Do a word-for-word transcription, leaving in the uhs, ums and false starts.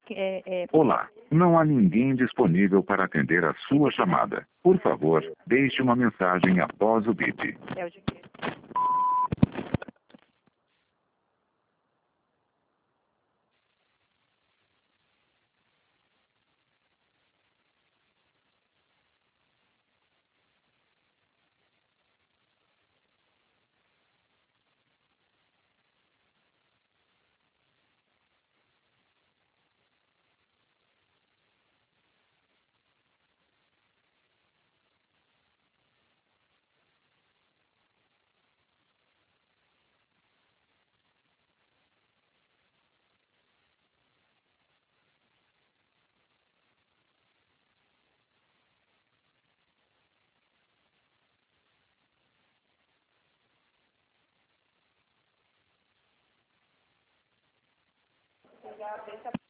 É, é... Olá, não há ninguém disponível para atender a sua chamada. Por favor, deixe uma mensagem após o bip. É o de quê? Deixa